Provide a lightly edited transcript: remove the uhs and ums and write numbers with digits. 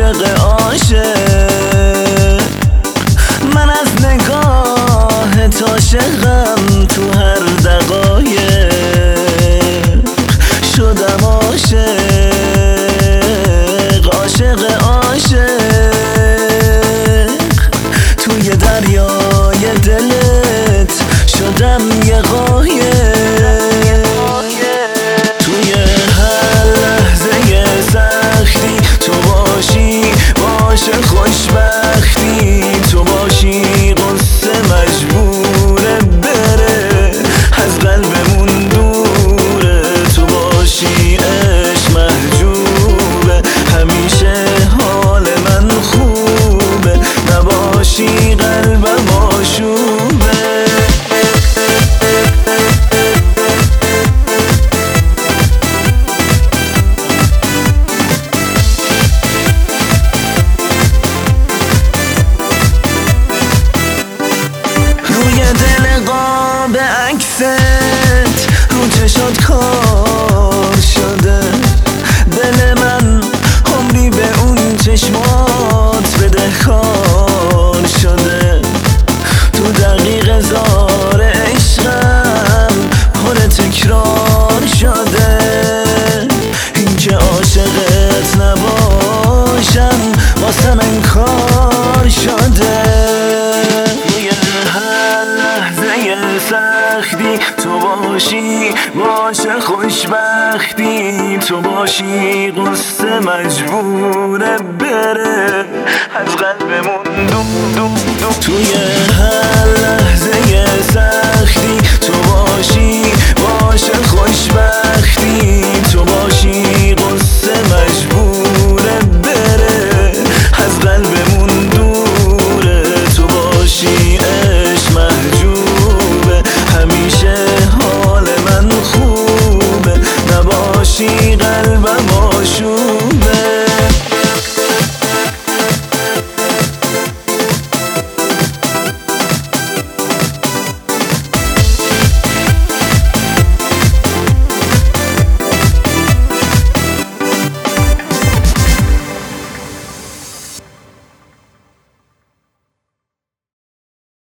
عاشق عاشق. من از نگاهت عاشقم، تو هر دقایق شدم عاشق عاشق عاشق. توی دریای دلت شدم یه قایق. توی هر لحظه سختی تو باشی باشه خوشبختی، تو باشی قصه مجبوره بره از قلبمون دوره، تو باشی عشق محجوبه همیشه حال من خوبه، نباشی قلبم آشوبه. به عکست رو چشات کار شده، دل من عمری به اون چشمات بدهکار شده. تو دقیقه زار عشقم پر تکرار شده، این که عاشقت نباشم واسم انکار شده. سختی تو باشی باشه خوشبختی، تو باشی قصه مجبوره بره از قلبمون توی هر لحظه سختی تو